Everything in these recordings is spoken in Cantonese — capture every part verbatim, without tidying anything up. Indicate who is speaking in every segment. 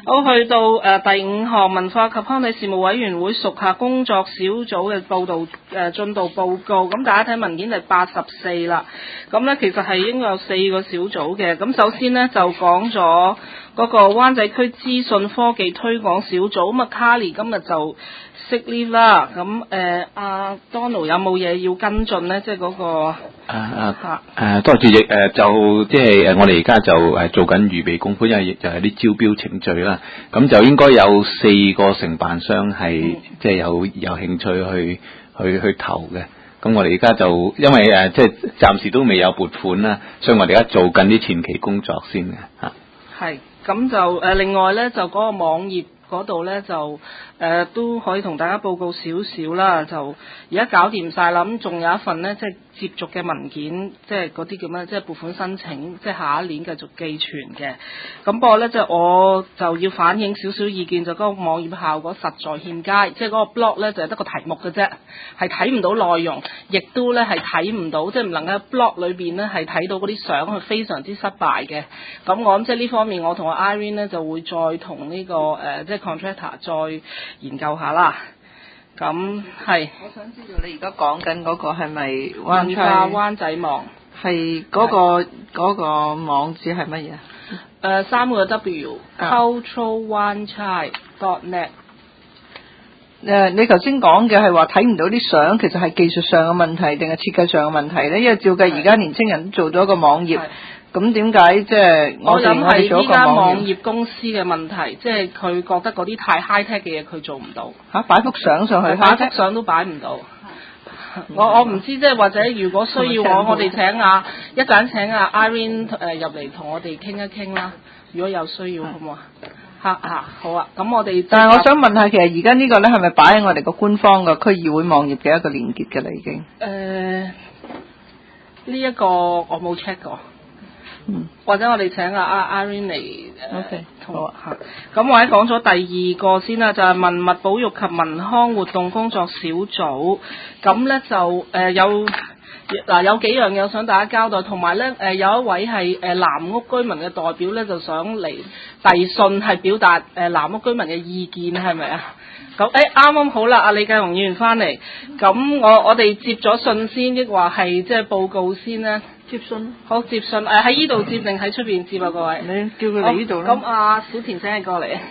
Speaker 1: 好，去到誒、呃、第五項文化及康體事務委員會屬下工作小組嘅報導誒進度報告，咁大家睇文件係八十四啦。咁咧其實係應該有四個小組嘅。咁首先呢，就講咗嗰個灣仔區資訊科技推廣小組，咁啊 Carly 今日就sick leave啦。咁誒阿 Donald 有冇嘢要跟進呢？即係嗰個。
Speaker 2: 誒誒誒，多謝主席。誒、呃、就即係誒，我哋而家就誒做緊預備功夫，因為就係啲招標程序啦。咁就應該有四個承辦商係即係有有興趣去去去投嘅。咁我哋而家就因為誒即係暫時都未有撥款啦，所以我哋而家做緊啲前期工作先嘅嚇。係，
Speaker 1: 咁就誒、呃、另外咧就嗰個網頁嗰度咧就誒、呃、都可以同大家報告少少啦。就而家搞掂晒啦，咁仲有一份咧即係接續嘅文件，即係嗰啲叫咩？即係撥款申請，即係下一年繼續寄存嘅。咁不過咧，即係我就要反映少少意見，就嗰個網頁效果實在欠佳，即係嗰個 blog 咧就係得個題目嘅啫，係睇唔到內容，亦都咧係睇唔到，即係唔能夠 blog 裏邊咧係睇到嗰啲相，係非常之失敗嘅。咁我諗即係呢方面，我同阿 Irene 咧就會再同呢、這個誒、呃、即係 contractor 再研究下啦。咁係，
Speaker 3: 我想知道你而家講緊嗰個係咪
Speaker 1: 文化灣仔網？
Speaker 3: 係嗰、那個嗰個網址係乜嘢？誒、
Speaker 1: 呃、三個 W、啊、cultural one chai dot net。
Speaker 3: 誒，你頭先講嘅係話睇唔到啲相，其實係技術上嘅問題定係設計上嘅問題咧？因為照計而家年青人都做咗個網頁。咁點解即係我哋我哋做一個網頁
Speaker 1: 公司嘅問題，即係佢覺得嗰啲太 high tech 嘅嘢佢做唔到
Speaker 3: 嚇，擺幅相上去，
Speaker 1: 擺幅相都擺唔到。我我唔知即係或者如果需要我，我哋請阿一陣請阿 Irene 誒入嚟同我哋傾一傾啦。如果有需要，好唔好啊？嚇嚇好啊！咁我哋
Speaker 3: 但係我想問下，其實而家呢個咧係咪擺喺我哋個官方嘅區議會網頁嘅一個連結嘅啦？已經
Speaker 1: 誒呢一個我冇 check 過。嗯、或者我哋請阿阿 Irene 嚟誒同我嚇，咁我喺講咗第二個先啦，就係、是、文物保育及文康活動工作小組。咁咧就誒、呃、有嗱、呃、有幾樣嘢想大家交代，同埋咧誒有一位係誒南屋居民嘅代表咧，就想嚟遞信係表達誒南屋居民嘅意見，係咪啊？咁誒啱啱好啦，阿李繼雄議員翻嚟，咁我我哋接咗信先，抑或係即係報告先咧？
Speaker 3: 接信，
Speaker 1: 好接信，誒喺呢度接定喺出邊接啊？各位，
Speaker 3: 你叫佢嚟呢度啦。
Speaker 1: 咁阿小田請你過嚟。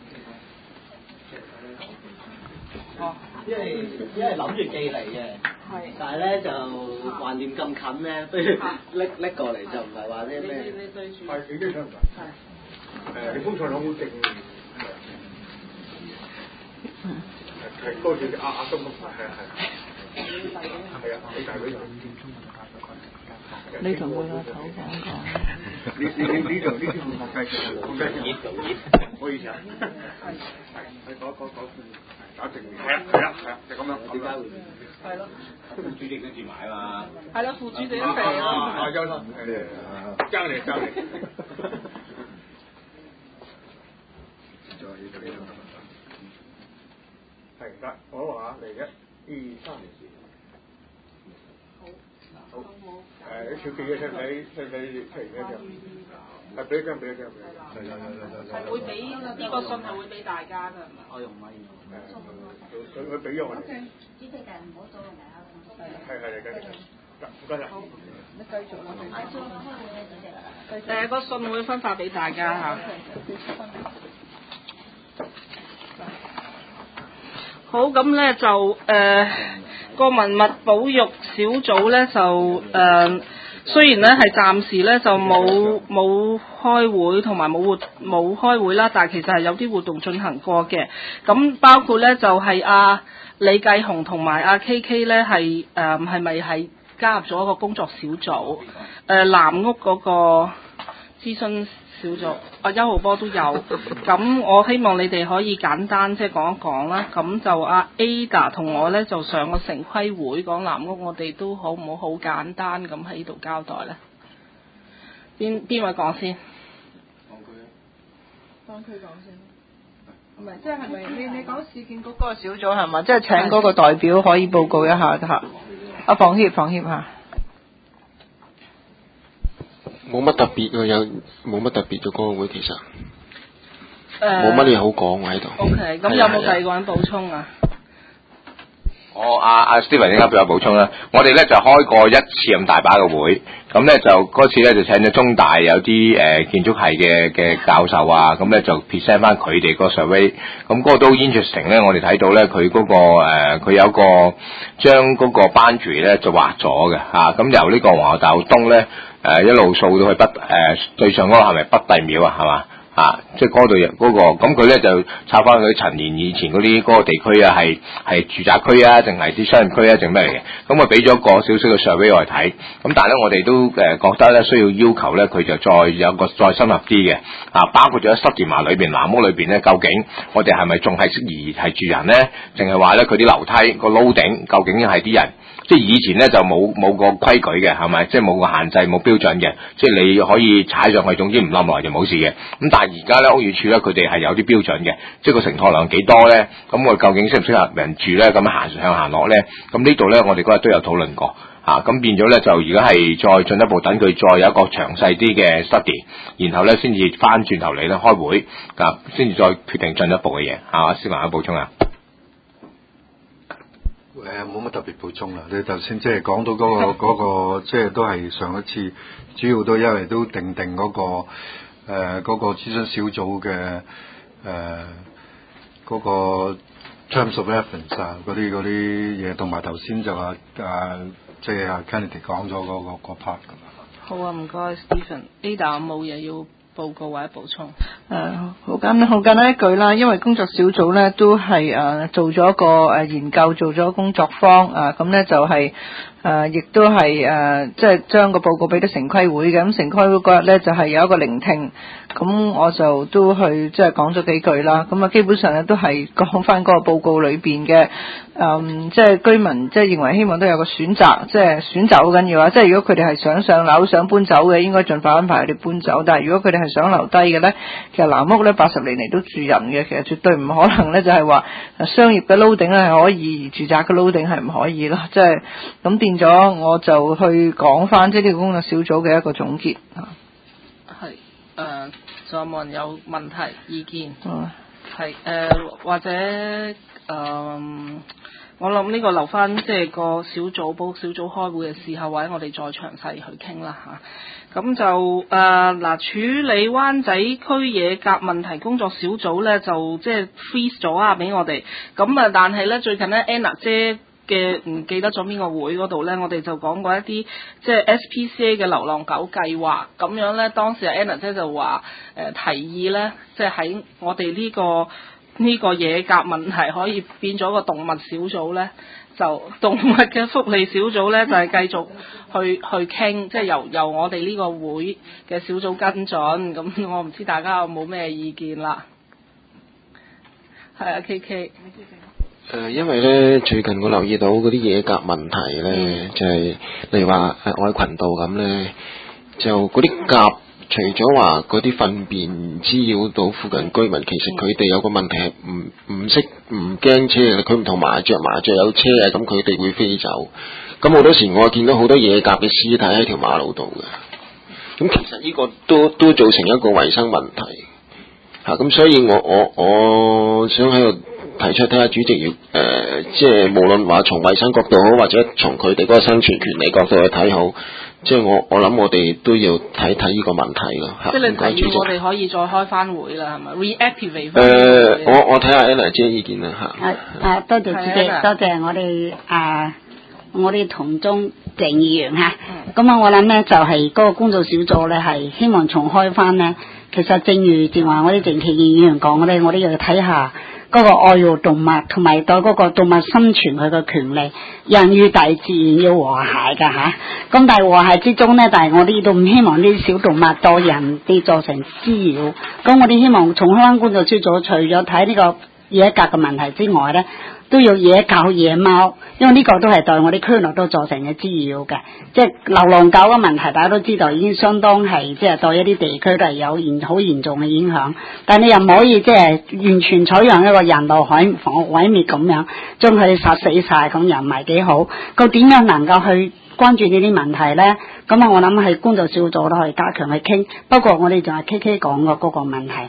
Speaker 1: 哦，
Speaker 4: 因為因為諗住寄嚟嘅，係，但係咧就橫掂咁近咧，不如拎拎過嚟就唔係話啲咩。
Speaker 1: 你你對住。
Speaker 5: 係幾張相唔係？係。誒，你封信好正。嗯。係多謝阿阿東，係啊係。係啊，你大會長。
Speaker 3: 你同佢阿頭講講。
Speaker 5: 你你你呢度呢啲會繼續冇繼續熱做熱，唔好意思啊。係係係，講講講，搞正面。係啊係啊係啊，就咁樣。點解會？係咯。副主席跟住買嘛。係咯，副主席都嚟啦。啊，優啦，係啊，爭你爭你。再呢度呢度。係得，我話嚟嘅，二三年時。好，誒，你條記嘅使唔使使唔使出嚟嘅就？係俾一張俾一張俾。係係係係。
Speaker 1: 係會俾呢個信係會俾大家㗎，係嘛？
Speaker 4: 我用咪用。
Speaker 5: 誒，佢佢俾咗我哋。
Speaker 6: 主席就唔好阻人大家。
Speaker 5: 係係係，繼續。得，唔該晒。
Speaker 3: 你繼續啦。
Speaker 6: 啊，做開會嘅主席。
Speaker 1: 誒，個信會分發俾大家嚇。好，咁咧就誒。呃個文物保育小組咧就誒、呃，雖然咧係暫時咧就冇冇開會同埋冇活冇開會啦，但係其實係有啲活動進行過嘅。咁包括咧就係、是、阿、啊、李繼雄同埋阿 K K 咧係誒係咪係加入咗一個工作小組？誒、呃、南屋嗰個諮詢小組，阿邱浩波都有。咁我希望你哋可以簡單即係講一講啦。咁就阿 Ada 同我咧就上個城規會講南屋，我哋都好唔好好簡單咁喺呢度交代咧？邊邊位講先？
Speaker 3: 當區啊，當區講先。唔係，即係係咪你你講市建局嗰個小組係嘛？即係請嗰個代表可以報告一下嚇。阿房協房協嚇。
Speaker 7: 冇乜特別喎，有冇乜特別嘅嗰個會其實。 冇乜嘢好講喺度。
Speaker 1: OK， 咁有冇第二個人補充啊？
Speaker 8: 我阿阿 Steven 應該俾我補充啦。我哋咧就開過一次咁大把嘅會，咁咧就嗰次咧就請咗中大有啲誒、呃、建築系嘅嘅教授啊，咁咧就 present 翻佢哋個 survey，咁嗰個都 interesting 咧。我哋睇到咧佢嗰個誒佢、呃、有個將嗰個 boundary 咧就畫咗嘅嚇，咁、啊、由呢個皇后大道東咧誒、呃、一路掃到去北誒、呃、最上嗰個係咪北帝廟啊？係嘛？啊，即係嗰度嗰個，咁佢咧就抄翻佢陳年以前嗰啲嗰個地區啊，係係住宅區啊，定係啲商業區啊，定咩嚟嘅？咁啊俾咗個少少嘅 survey 我哋睇，咁但係咧我哋都誒覺得咧需要要求咧佢就再有個再深入啲嘅，啊包括咗濕地麻裏邊南屋裏邊咧，究竟我哋係咪仲係適宜係住人咧？淨係話咧佢啲樓梯個 loading 究竟係啲人？即係以前咧就冇冇個規矩嘅，係咪？即係冇個限制冇標準嘅，即係你可以踩上去，總之唔冧落嚟就冇事嘅。咁但係而家咧屋宇署咧佢哋係有啲標準嘅，即係個承托量幾多咧？咁我究竟適唔適合人住咧？咁行上行落咧？咁呢度咧我哋嗰日都有討論過嚇，咁、啊、變咗咧就而家係再進一步等佢再有一個詳細啲嘅 study，然後咧先至翻轉頭嚟咧開會，啊先至再決定進一步嘅嘢嚇。司馬有補充啊？
Speaker 9: 誒冇乜特別補充啦，你頭先即係講到嗰、那個嗰、那個即係都係上一次，主要都因為都定定嗰、那個誒嗰、呃那個諮詢小組嘅誒嗰個 terms of reference 啊嗰啲嗰啲嘢，同埋頭先就話誒即係阿 Kennedy 講咗嗰個個 part 㗎嘛。
Speaker 1: 好啊，唔該 Stephen。Ada 冇嘢要報告或者補充。
Speaker 3: 誒好簡單，好簡單一句啦，因為工作小組咧都係誒、呃、做咗個誒研究，做咗工作坊啊，咁、呃、咧就係、是。誒、呃，亦都係誒，即係將個報告俾咗城規會嘅。咁城規會嗰日咧就係、是、有一個聆聽，咁我就都去即係講咗幾句啦。咁啊，基本上咧都係講翻嗰個報告裏邊嘅誒，即係居民即係認為希望都有個選擇，即係選擇好緊要啊！即係如果佢哋係想上樓、想搬走嘅，應該盡快安排佢哋搬走。但係如果佢哋係想留低嘅咧，其實南屋咧八十年嚟都住人嘅，其實絕對唔可能咧就係話商業嘅 loading 咧係可以，住宅嘅 loading 係唔可以咯。即係咁變咗，我就去講翻即係呢個工作小組嘅一個總結啊。
Speaker 1: 係誒，仲有冇人有問題意見？
Speaker 3: 嗯，
Speaker 1: 係誒、呃，或者誒、呃，我諗呢個留翻即係個小組報小組開會嘅時候，或者我哋再詳細去傾啦嚇。咁、啊、就誒嗱、呃，處理灣仔區野鴿問題工作小組咧，就即係 freeze 咗啊，俾我哋。咁啊，但係咧最近咧 Anna 姐嘅唔記得咗邊個會嗰度咧，我哋就講過一啲即係 S P C A 嘅流浪狗計劃咁樣咧。當時 Anna 姐就話誒、呃、提議咧，即係喺我哋呢、這個呢、這個野鴿問題可以變咗個動物小組咧，就動物嘅福利小組咧就係、是、繼續去去傾，即係由由我哋呢個會嘅小組跟進。咁我唔知大家有冇咩意見啦？係啊 ，K K。
Speaker 7: 誒、呃，因為咧最近我留意到嗰啲野鴿問題咧，嗯、就係、是、例如話誒愛群道咁咧，就嗰啲鴿除咗話嗰啲糞便滋擾到附近居民，其實佢哋有個問題係唔唔識唔驚車嘅，佢唔同麻雀，麻雀有車啊，咁佢哋會飛走。咁好多時我見到好多野鴿嘅屍體喺條馬路度嘅，咁其實呢個都都造成一個衞生問題嚇。咁、啊、所以我我我想喺度提出睇下主席要誒、呃，即係無論話從衞生角度好，或者從佢哋嗰個生存權利角度去睇好，即係我我諗我哋都要睇睇呢個問題咯。
Speaker 1: 即係你提議我哋可以再開翻會啦，係咪 reactivate 翻？
Speaker 7: 誒，我我睇下 Anna 姐意見啦嚇。
Speaker 6: 啊啊，多謝主席，多謝我哋啊，我哋同中鄭議員嚇。咁啊，我諗咧就係嗰個工作小組咧係希望重開翻咧。其實正如正話我哋鄭其議員講咧，我哋要睇下嗰個愛護動物同埋對嗰個動物生存佢嘅權利，人與大自然要和諧㗎嚇。咁但係和諧之中咧，但係我哋都唔希望呢啲小動物對人哋造成滋擾。咁我哋希望重開翻工作小組，除咗睇呢個野鴿嘅問題之外咧，都要野狗野貓，因為呢個都係對我哋區內都造成嘅滋擾嘅。即係流浪狗嘅問題，大家都知道已經相當係即係對一啲地區都係有嚴好嚴重嘅影響。但係你又唔可以即係完全採用一個人道毀毀滅咁樣，將佢哋殺死晒，咁又唔係幾好。佢點樣能夠去關注呢啲問題咧？咁啊，我諗係工作小組都可以加強去傾。不過我哋就係 K K 講嘅嗰個問題。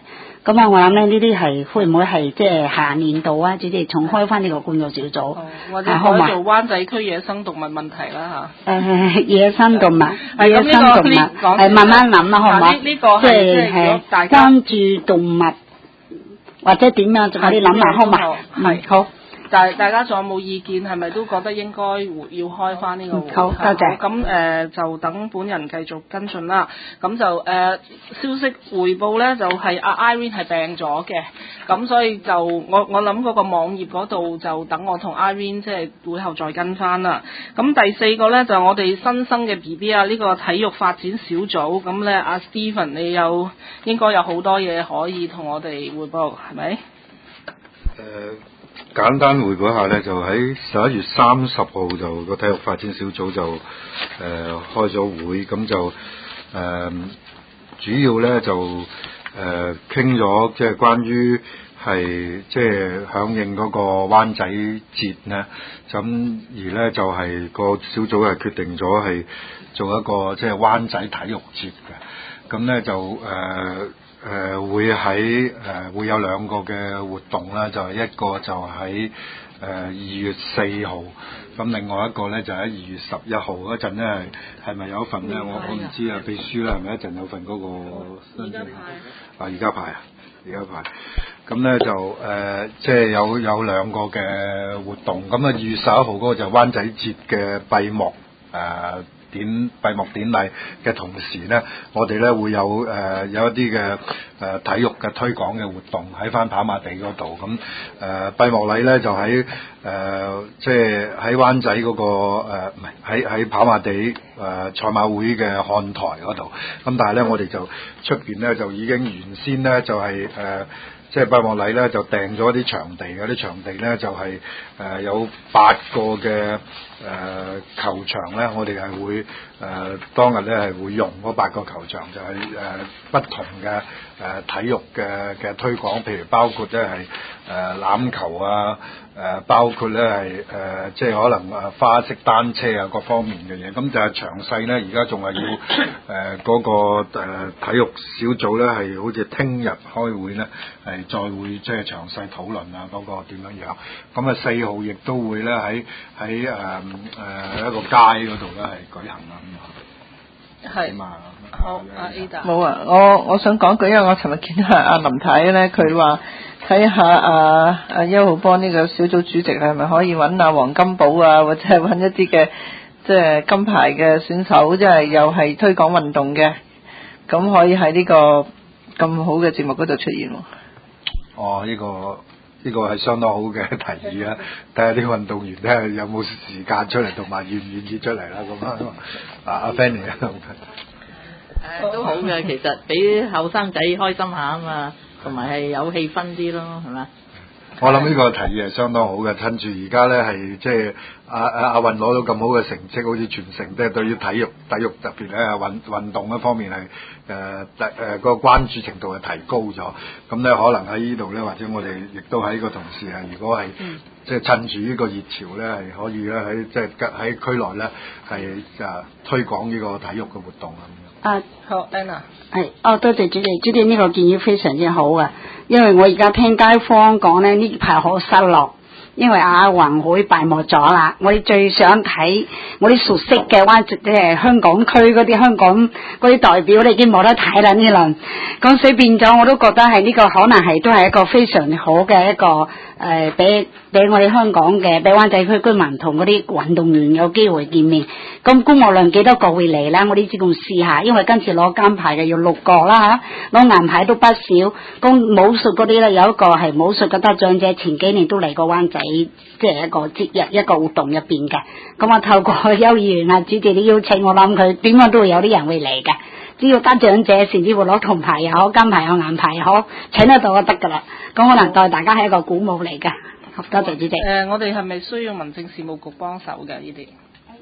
Speaker 6: 咁啊，我諗咧呢啲係會唔會係即係下年度啊，主席重開翻呢個工作小組，
Speaker 1: 哦、或者改
Speaker 6: 好
Speaker 1: 做灣仔區野生動物問題啦嚇。
Speaker 6: 誒、呃、野生動物，
Speaker 1: 係
Speaker 6: 野生動物，誒慢慢諗啦，好唔好？
Speaker 1: 呢呢個係
Speaker 6: 即
Speaker 1: 即係大
Speaker 6: 係關注動物或者點樣，仲有啲諗下，好嘛？
Speaker 1: 係
Speaker 6: 好。
Speaker 1: 但係大家仲有冇意見？係咪都覺得應該要開翻呢個會？
Speaker 6: 好，多謝。
Speaker 1: 咁誒、呃、就等本人繼續跟進啦。咁就誒、呃、消息匯報咧，就係、是、阿 Irene 係病咗嘅。咁所以就我我諗嗰個網頁嗰度就等我同 Irene 即係會後再跟翻啦。咁第四個咧就我哋新生嘅 B B 啊，呢、這個體育發展小組。咁咧阿 Stephen 你有應該有好多嘢可以同我哋匯報，係咪？誒、
Speaker 9: 呃。簡單回顧一下咧，就喺十一月三十號就個體育發展小組就誒、呃、開咗會，咁就誒、呃、主要咧就誒傾咗即係關於係即係響應嗰個灣仔節咧，咁而咧就係、是、個小組係決定咗係做一個即係灣仔體育節嘅，咁咧就誒。呃誒、呃、會喺誒、呃、會有兩個嘅活動啦，就係、是、一個就喺誒二月四號，咁另外一個咧就喺二月十一號嗰陣咧係係咪有一份咧？我我唔知啊，秘書啦係咪一陣有份嗰個申請？啊而家排啊，而家排，咁咧就誒即係有有兩個嘅活動，咁啊二月十一號嗰個就灣仔節嘅閉幕誒。呃典閉幕典禮嘅同時呢，我哋呢會有誒、呃、有一啲嘅誒體育嘅推廣嘅活動喺翻跑馬地嗰度，咁誒、呃、閉幕禮呢，就喺誒即係喺灣仔嗰、那個誒唔係喺喺跑馬地誒賽馬會嘅看台嗰度，咁但係呢，我哋就出邊呢，就已經原先呢，就係、是、誒。呃即係閉幕禮咧，就訂咗啲場地，嗰啲場地咧就係、是、誒、呃、有八個嘅誒、呃、球場咧，我哋係會誒、呃、當日咧係會用嗰八個球場，就係、是、誒、呃、不同嘅誒、呃、體育嘅嘅推廣，譬如包括咧係誒欖球啊，誒、呃、包括咧係誒即係可能誒花式單車啊各方面嘅嘢，咁就係詳細咧，而家仲係要誒嗰、呃那個誒、呃、體育小組咧係好似聽日開會咧係。再會即係詳細討論啊，嗰個點樣樣？咁啊四號亦都會咧喺喺誒誒一個街嗰度咧係舉行啦咁啊。係。
Speaker 1: 好，阿 Ada。
Speaker 3: 冇啊，我我想講句，因為我尋日見到阿林太咧，佢話睇下阿阿邱浩波呢個小組主席係咪可以揾阿黃金寶啊，或者係揾一啲嘅即係金牌嘅選手，即係又係推廣運動嘅，咁可以喺呢個咁好嘅節目嗰度出現喎。
Speaker 9: 哦，呢、這個呢、這個係相當好嘅提議啊！睇下啲運動員咧有冇時間出嚟，同埋願唔願意出嚟啦咁啊！啊，阿 Fanny 啊，
Speaker 10: 誒都好嘅，其實俾後生仔開心下啊嘛，同埋係有氣氛啲咯，係咪？
Speaker 9: 我諗呢個提議係相當好嘅，趁住而家咧係即係阿阿阿運攞到咁好嘅成績，好似全城即係對於體育體育特別咧運運動一方面係誒誒個關注程度係提高咗，咁咧可能喺呢度咧，或者我哋亦都喺個同事啊，如果係、嗯、即係趁住呢個熱潮咧，係可以咧喺即係喺區內咧係誒推廣呢個體育嘅活動咁樣。
Speaker 6: 啊，
Speaker 1: 好 Anna，
Speaker 6: 係，哦，多謝主席，主席呢個建議非常之好啊，因為我而家聽街坊講咧，呢排好失落，因為亞運會閉幕咗啦，我哋最想睇我哋熟悉嘅灣即係香港區嗰啲香港嗰啲代表，你已經冇得睇啦呢輪，咁所以變咗我都覺得係呢個可能係都係一個非常好嘅一個誒，俾俾我哋香港嘅俾灣仔區居民同嗰啲運動員有機會見面。咁公務量幾多個會嚟啦？我哋只共試下，因為今次攞金牌嘅要六個啦嚇，攞銀牌都不少。咁武術嗰啲咧有一個係武術嘅得獎者，前幾年都嚟過灣仔，即係一個節日一個活動入邊嘅。咁我透過邱議員啊主席啲邀請，我諗佢點樣都會有啲人會嚟嘅。只要得獎者，甚至乎攞銅牌又好、金牌又好、銀牌又好，請得到就得㗎啦。咁可能對大家係一個鼓舞嚟嘅。多謝主席。誒、
Speaker 1: 呃，我哋係咪需要民政事務局幫手嘅呢啲？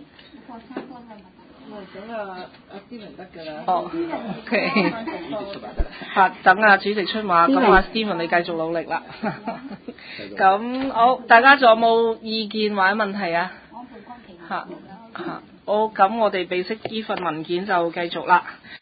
Speaker 1: 等阿阿思文得㗎啦。哦 ，OK。嚇，等阿主席出馬，咁阿 Stephen 你繼續努力啦。咁好，大家仲有冇意見或者問題啊？嚇嚇，好，咁我哋備悉呢份文件就繼續啦。